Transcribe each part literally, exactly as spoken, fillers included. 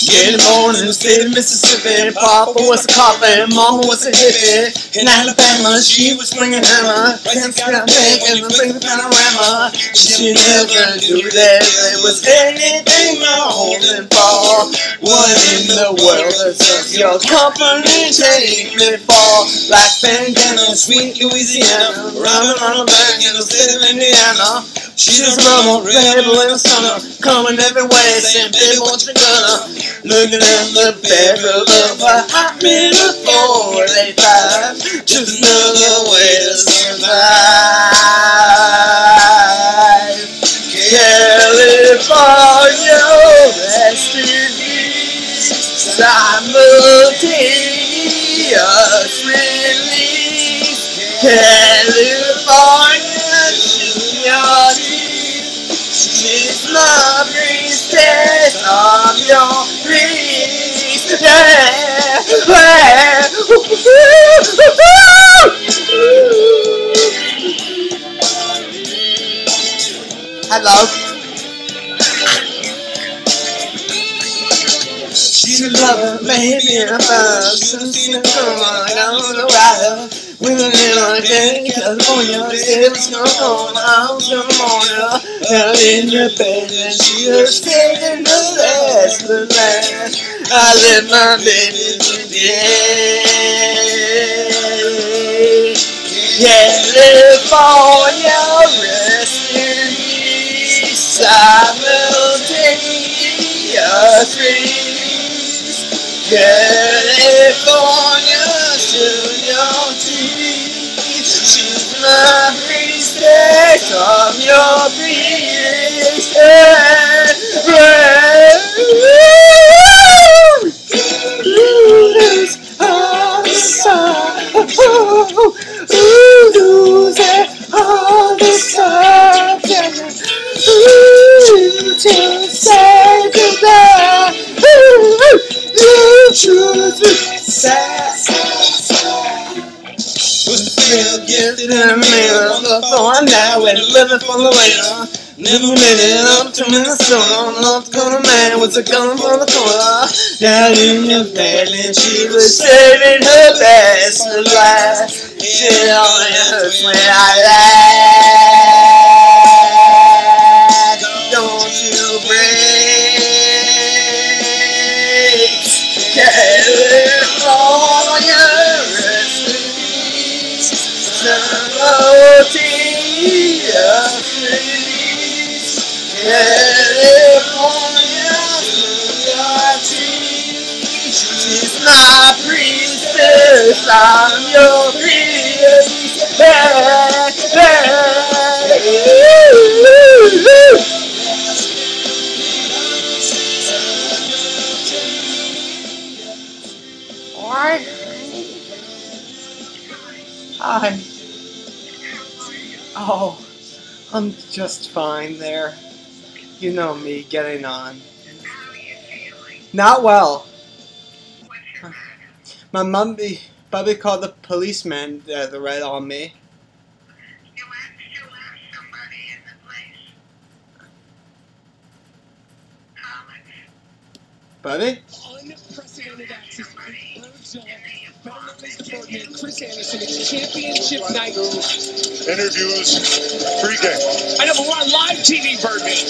In the morning, in the state of Mississippi, Papa was a cop and Mama was a hippie. In Alabama, she was swinging hammer. Can't stop making the bring the panorama. She never knew that there was anything more holding for. What in the world does your company take me for? Black bandana, sweet Louisiana, round and round back in the state of Indiana. She's a rebel, rebel in the summer, coming every way, saying, baby, what you gonna? Looking at the barrel of a hot middle forty-five, just another way to survive. California, rest in peace, simultaneous release. California, your she's the priestess of your peace. Yeah. Hello. She's a lover, maybe in a buzz. Should've seen her come on down the ride. Women in our day, California, it was gonna go, I was gonna mourn her. Down in your bed, and she was taking the last, the last. I let my baby begin. California, rest in peace, simultaneous release. California, soon your teeth. She's my priestess of your peace. Lose all the sun. Lose all the sun. To say goodbye. You choose me. Sad, sad, sad. Was still gifted in the middle of the thorn now and living for the later. Never made it up to Minnesota. North Dakota man was a gun from the corner. Down in your bed and she was saving her best to last. She only hurts when I laugh. Don't you break. California, rest in peace. Simultaneous release. California, your trees. She's my priestess, I'm your priest. Hey, hey, What? Hi. Oh, I'm just fine there. You know me, getting on. Not well. My mum be, Bubby called the policeman uh, the red on me. You still have somebody in the place. Alex. Bubby? Unprecedented access to Chris Anderson, it's championship night. Interviews, pregame. I know, but we're on live T V, Birdman.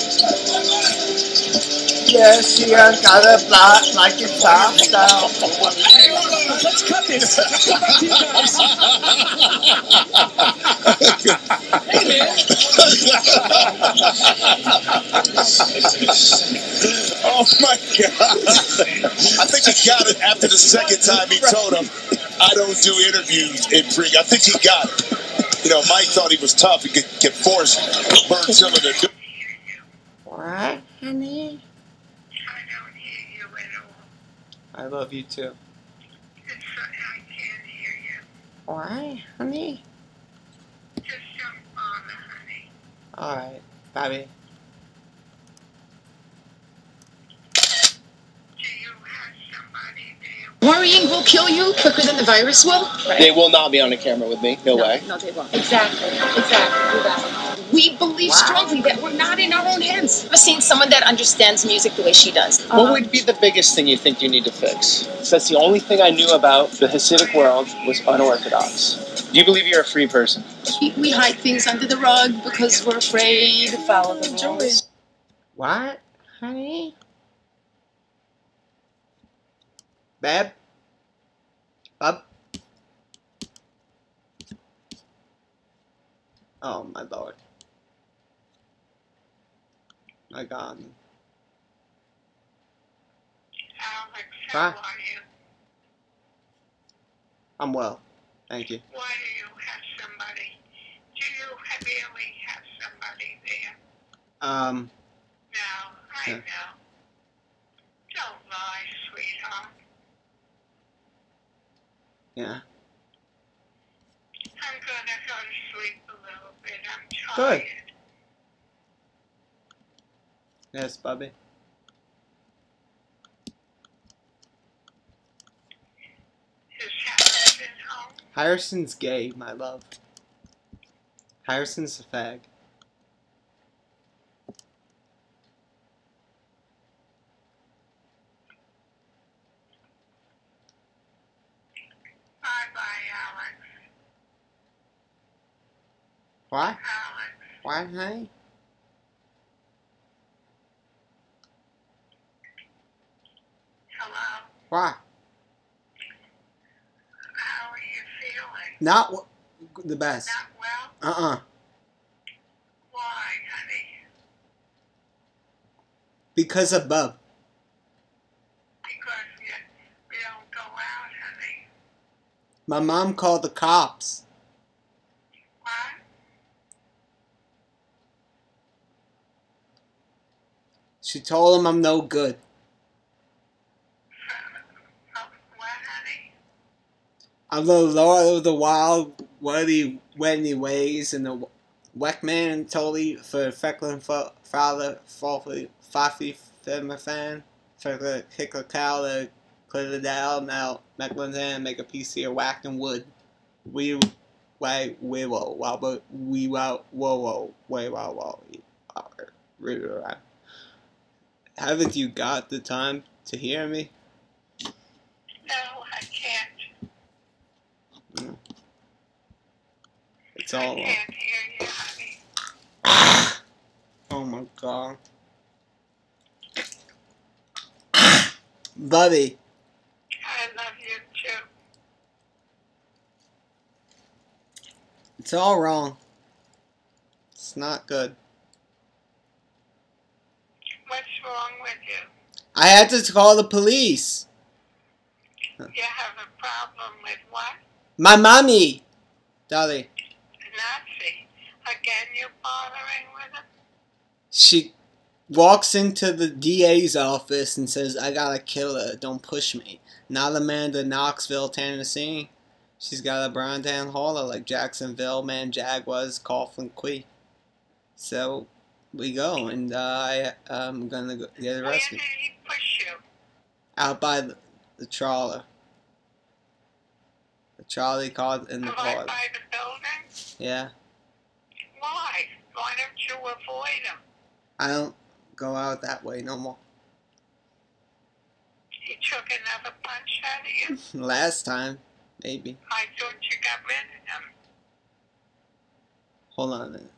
Yeah, she uh, got a block like it's top style. Hey, let's cut this. Hey, man. Oh, my God. I think he got it after the second time he told him, I don't do interviews in pre. I think he got it. You know, Mike thought he was tough. He could, could force Burnsilla to do. What, honey? I don't hear you at all. I love you too. It's, I can't hear you. Why, honey? Just don't bother, honey. Alright, Bobby. Do you have somebody there? Worrying will kill you quicker than the virus will. They will not be on the camera with me. No, way. No, they won't. Exactly. Exactly. Do that. We believe Wow. strongly that we're not in our own hands. I've seen someone that understands music the way she does. What Um, would be the biggest thing you think you need to fix? Because that's the only thing I knew about the Hasidic world was unorthodox. Do you believe you're a free person? we, we hide things under the rug because we're afraid to follow the rules. What, honey? Babe? Up? Oh, my lord. My God. Alex, Huh? how are you? I'm well. Thank you. Why do you have somebody? Do you have really have somebody there? Um, No, I Yeah. know. Don't lie, sweetheart. yeah. I'm gonna go to sleep a little bit. I'm Good. tired. Yes, Bubby. Is Harrison home? Harrison's gay, my love. Harrison's a fag. Bye-bye, Alex. Why? Alex. Why, honey? Hello? Why? How are you feeling? Not w- the best. Not well? Uh-uh. Why, honey? Because of Bub. Because you, we don't go out, honey. My mom called the cops. What? She told him I'm no good. Oh, what, honey? I'm the lord of the wild, woody, wendy ways, and the Weckman totally for Fecklin father, Faffy, Faffy, Femifan, Feckler, Hickler, Cow, the Clear Down, now Mecklin's hand, make a P C of whacking wood. We, way, we, whoa, wow, but we, wow, whoa, whoa, way, wow, wow, wow. Haven't you got the time to hear me? No, I can't. Mm. It's I all wrong. can't hear you, honey. Oh my god. Buddy, I love you too. it's all wrong. It's not good. What's wrong with you? I had to call the police. You have a problem with what? My mommy. Dolly. Nazi. Again, you bothering with him? She walks into the D A's office and says, I got a killer. Don't push me. Not Amanda, Knoxville, Tennessee. She's got a brown down hauler like Jacksonville, man, Jaguars, Coughlin, Quee. So we go, and uh, I, I'm gonna go get Where arrested. did he push you? Out by the, the trawler. The trolley car in the Right car. by the building? Yeah. Why? Why don't you avoid him? I don't go out that way no more. He took another punch out of you? Last time, maybe. I thought you got rid of him. Hold on a minute.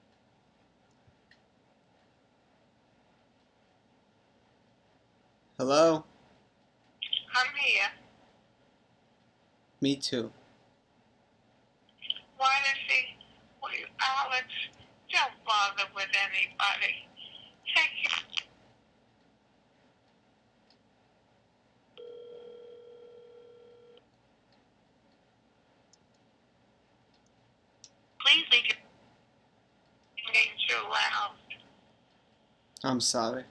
Hello? I'm here. Me too. Why does he... Wait, Alex, don't bother with anybody. Take your... Please leave your... Being too loud. I'm sorry.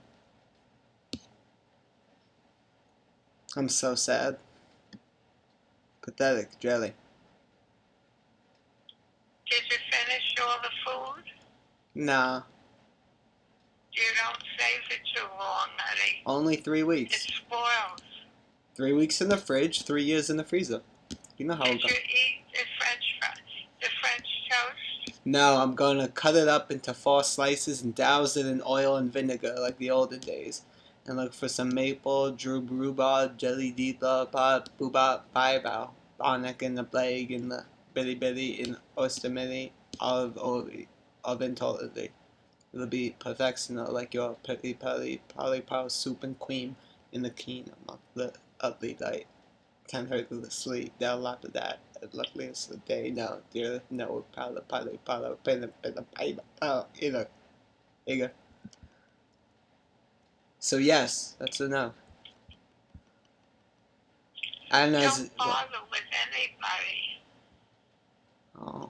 I'm so sad. Pathetic, Jelly. Did you finish all the food? Nah, You don't save it too long, honey. only three It weeks. spoils. Three weeks in the fridge, three years in the freezer. You know how it Did goes. you eat the French fries, the French toast? No, I'm gonna cut it up into four slices and douse it in oil and vinegar like the olden days. And look for some maple, drub rhubarb, jelly deedla, pot, boobop, bibow, barnack in the plague, in the bitty bitty, in oyster mini, olive oli, oven totally. It'll be perfectional like your petty petty polypow soup and cream in the keen among the ugly light. Can't hurt to sleep, down after that. Luckily it's the day now, dear. No, powder, powder, powder, pin, pin, pin, oh, either. Either. So, yes, that's enough. And as. Don't bother with anybody. Oh.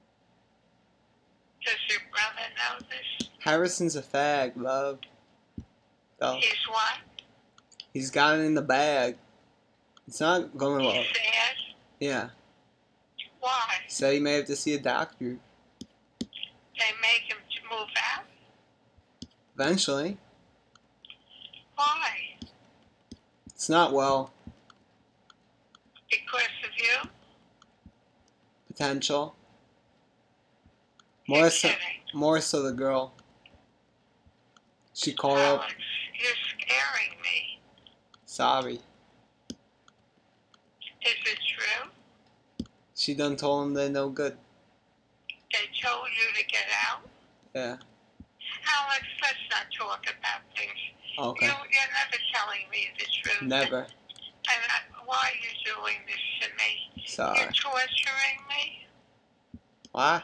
Does your brother know this? Harrison's a fag, love. Oh. He's what? He's got it in the bag. It's not going well. He's sad? Yeah. Why? So you may have to see a doctor. They make him to move out? Eventually. Why? It's not well. Because of you? Potential. More You're so, kidding. more so the girl. She called up. Alex, you're scaring me. Sorry. Is it true? She done told him they're no good. They told you to get out? Yeah. Alex, let's not talk about things. Okay. You, you're never telling me the truth. Never. And I, why are you doing this to me? Sorry. You're torturing me? What?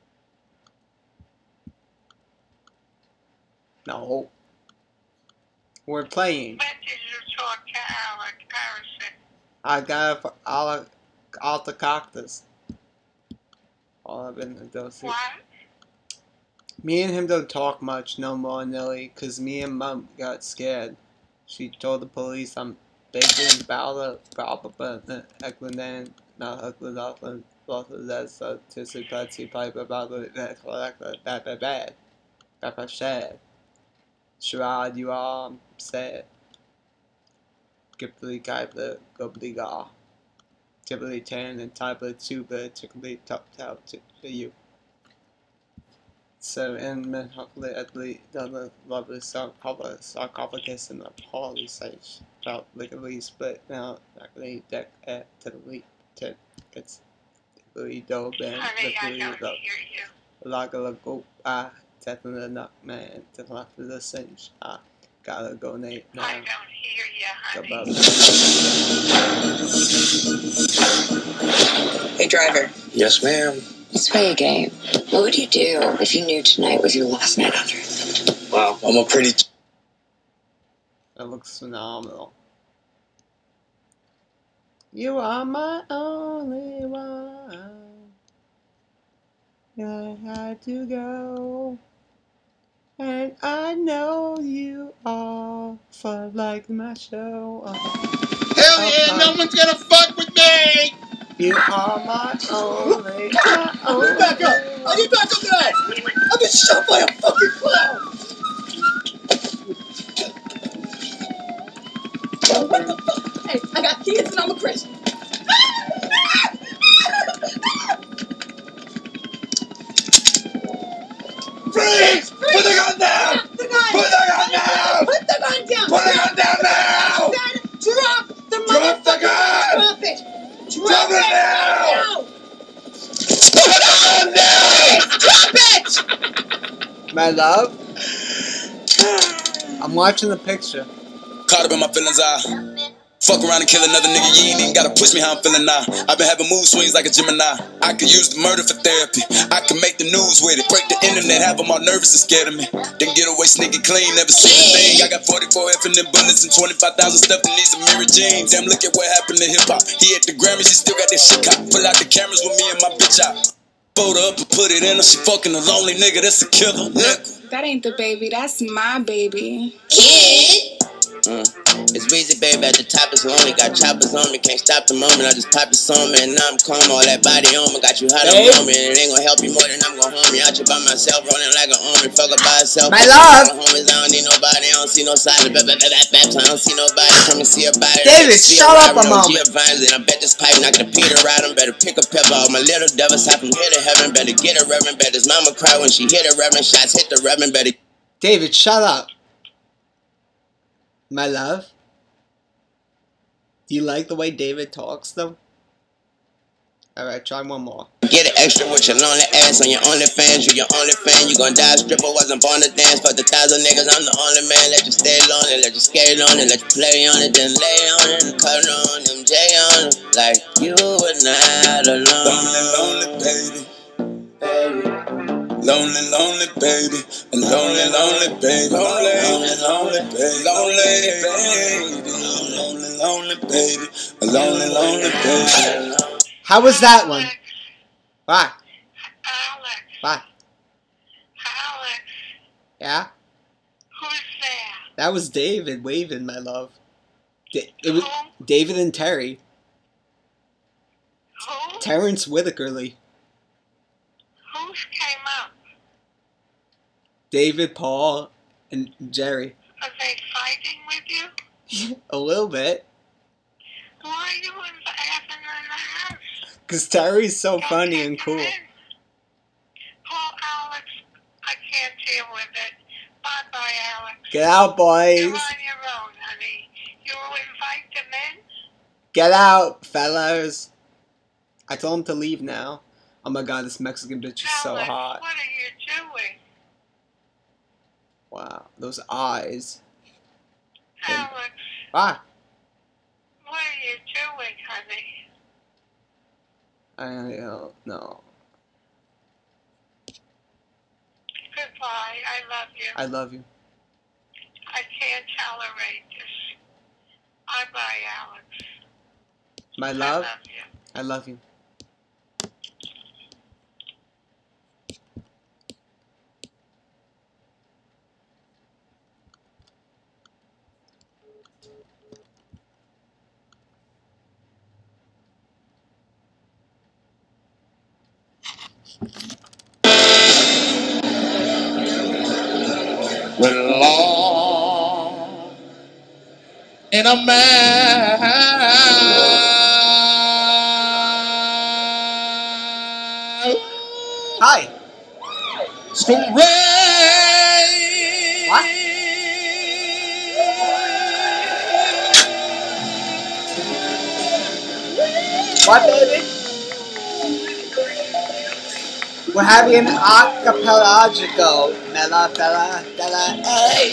No. We're playing. When did you talk to Alex Harrison? I got it all all the cactus. All I've been those. What? Me and him don't talk much no more, Nelly, cause me and Mom got scared. She told the police I'm bigger about the problem, but Eklund not Eklund Auckland, both of that so tissy putsy pipe about that that that that bad. That sad. Sherrod, you are sad. Gibbly Gibler, Gobbly Gaw. Tibbly Tan and Tibler Tuber, Tickly Top Top to you. So, and men hopefully at least the lovely sarcophagus and the holy sage felt like at least, but now actually deck at to the leap to gets the dough band, Honey, I the don't the hear you. laga go ah, tapping the knock man to the left of the cinch. Ah, gotta go Nate now. I don't hear you, honey. Hey, driver. Yes, ma'am. Let's play a game. What would you do if you knew tonight was your last night on Earth? Wow, I'm a pretty... That looks phenomenal. You are my only one. I had to go. And I know you are for like my show. Hell yeah, no one's gonna fuck with me! You are my only, my I'll only. get back up! I'll get back up there! I've been shot by a fucking clown! What the fuck? Hey, I got kids and I'm a Christian. Freeze! Put the gun down! Drop the gun! Put the gun down! Put the gun down! Put the gun down now! I said drop the Drop the motherfucking gun! Drop it! Drop, Drop it it now! now! Put the gun down! Drop it! My love? I'm watching the picture. Caught up in my feelings, I fuck around and kill another nigga. You ain't even gotta push me how I'm feeling now. I've been having mood swings like a Gemini. I could use the murder for therapy. I can make the news with it. Break the internet, have them all nervous and scared of me. Then get away sneaky clean, never seen a thing. I got forty-four F in them bullets and twenty-five thousand stuff in these mirror jeans. Damn, look at what happened to hip hop. He at the Grammys, he still got that shit cop. Pull out the cameras with me and my bitch out. Photo up and put it in her. She fucking a lonely nigga, that's a killer. Nigga. That ain't the baby, that's my baby. Kid! Uh, it's Weezy, baby, at the top is lonely. Got choppers on me, can't stop the moment. I just pop the song, man, now I'm calm. All that body on me, got you hot on me. It ain't gonna help you more than I'm gonna harm you. Out you by myself, rolling like an army. Fuck up by itself. My love. Homies, I don't need nobody. I don't see no sign of that. I don't see nobody. Come and see a body. David, shut up a moment. And I bet this pipe not gonna Peter out. I better pick a pepper. All my little devils hop from here to heaven. Better get a reverend. Better his mama cry when she hit a reverend. Shots hit the reverend. Better. David, shut up. My love. Do you like the way David talks, though? Alright, try one more. Get it extra with your lonely ass on your only fans. You your only fan. You gon' die stripper. Wasn't born to dance. Fuck the thousand niggas. I'm the only man. Let you stay lonely. Let you skate on it. Let you play on it. Then lay on it. And cut on them. J on it. Like you were not alone. Lonely, lonely baby. Baby. Lonely, lonely baby. And lonely, lonely baby. Lonely, lonely, lonely baby. Lonely baby. Lonely, lonely baby. Lonely, lonely baby. How was that one? Why? Alex. Why? Alex. Yeah? Who's there? That was David waving, my love. Da- it was Who? David and Terry. Who? Terrence Whitakerly. Who came up? David, Paul, and Jerry. Are they fighting with you? A little bit. Why are you having in the house? Because Terry's so Don't funny take and them cool. in. Oh, Alex, I can't deal with it. Bye-bye, Alex. Get out, You're boys. on your own, honey. You will invite them in? Get out, fellas. I told him to leave now. Oh my god, this Mexican bitch is so Alex, hot. what are you doing? Wow, those eyes. Alex, Ah, what are you doing, honey? I don't know. Goodbye. I love you. I love you. I can't tolerate this. Bye-bye, Alex. My I love, love you. I love you. Well, long in a man Hi. so What? What, baby? We're having an acapelagico, Mela, fella, fella, hey.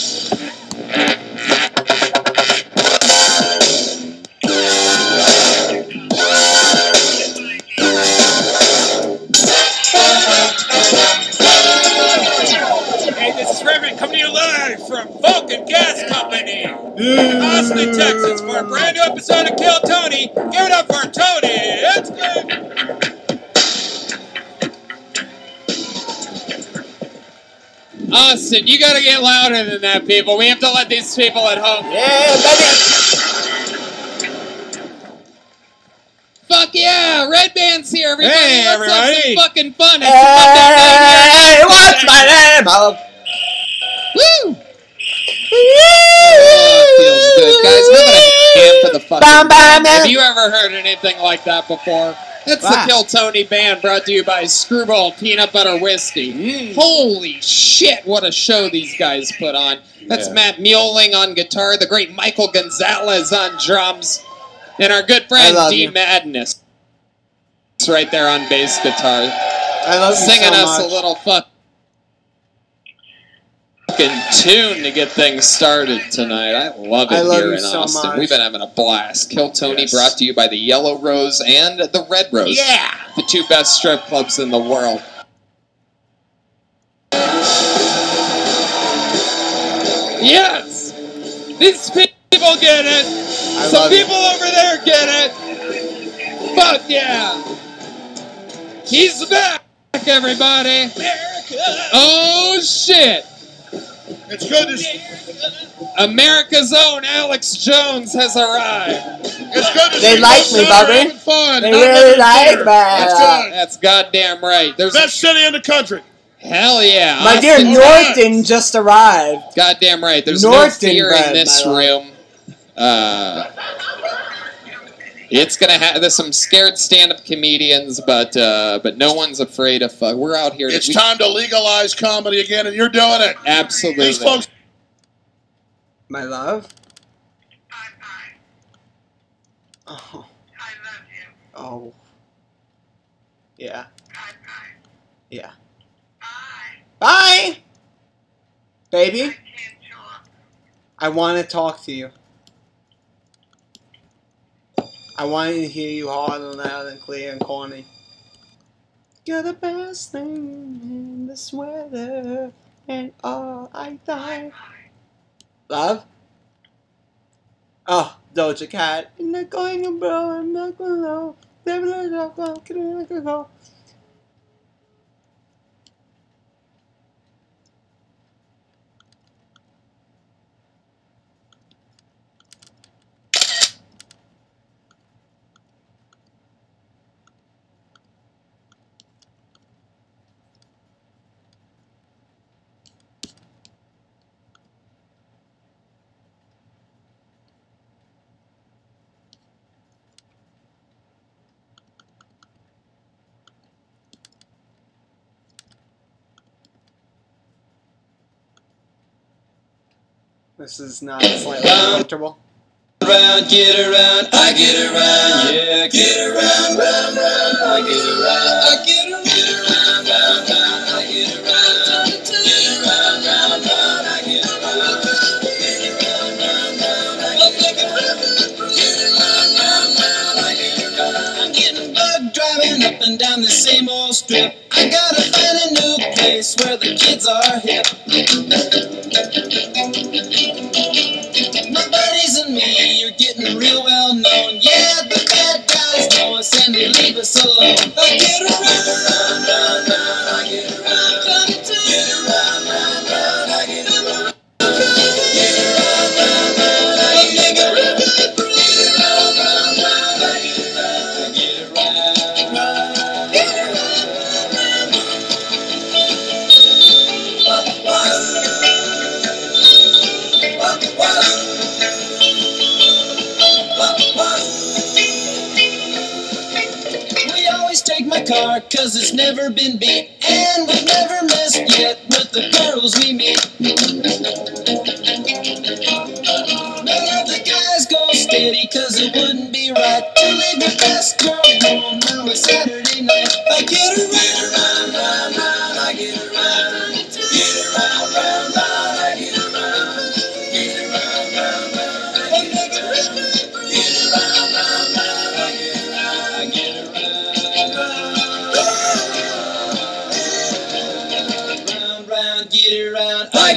Hey, this is Reverend coming to you live from Vulcan Gas Company, Austin, Texas, for a brand new episode of Kill Tony. Give it up for Tony. It's good. Austin, you gotta get louder than that, people. We have to let these people at home. Yeah, baby. Fuck yeah, Red Band's here, everybody. Hey, Let's everybody. have some fucking fun. It's Hey, a what's my name? Oh. Woo! Oh, feels good. Guys, how about a hand for the fucking Bam, bam, band? Have bam. you ever heard anything like that before? That's Wow. the Kill Tony Band, brought to you by Screwball Peanut Butter Whiskey. Mm. Holy shit, what a show these guys put on. That's Yeah. Matt Muehling on guitar, the great Michael Gonzalez on drums, and our good friend love D you. Madness. It's right there on bass guitar, I love you singing so us much. a little fuck. Fucking tune to get things started tonight. I love it I love here you in so Austin. much. We've been having a blast. Kill Tony Yes. brought to you by the Yellow Rose and the Red Rose. Yeah. The two best strip clubs in the world. Yes! These people get it! I Some love you. people over there get it! Fuck yeah! He's back, everybody! Oh shit! It's good to see. America's own Alex Jones has arrived. It's good to They see. like me, Bubby. Having fun. They not really living in like fear. me. That's good. That's goddamn right. There's Best city in the country. hell yeah. My dear Austin- Norton just arrived. Goddamn right. There's Norton no fear bread, in this my love. room. Uh, it's gonna have there's some scared stand-up comedians, but uh, but no one's afraid of. Uh, we're out here. It's we, time to legalize comedy again, and you're doing it. Absolutely. These folks. My love. Bye-bye. Oh. I love you. Oh. Yeah. Bye-bye. Yeah. Bye. Bye. Baby, I can't talk. I want to talk to you. I want to hear you hard and loud and clear and corny. You're the best thing in this weather, and oh, I die. Love? Oh, Doja Cat. I'm not going, bro. I'm not going low. Never let it go. Can I go? This is not slightly uncomfortable. Around, get around, I get around, yeah, get around, round, round, I get around, I get around, round, round, round, I get around, get around, round, round, I get around, get around, round, round, I get around, get around, round, round, I get around. I'm getting bugged driving up and down the same old strip. I gotta find a new place where the kids are hip. My buddies and me, you're getting real well known. Yeah, the bad guys know us and they leave us alone. I get around, round, round, round, I get around, get around, round, round, I get around, get around, round, round, I get around, get around, round, round, I get around, get around, get around, we always take my car, cause it's never been beat. And we've never messed yet with the girls we meet. None of the guys go steady, cause it wouldn't be right to leave the best girl home on a Saturday night. I get around.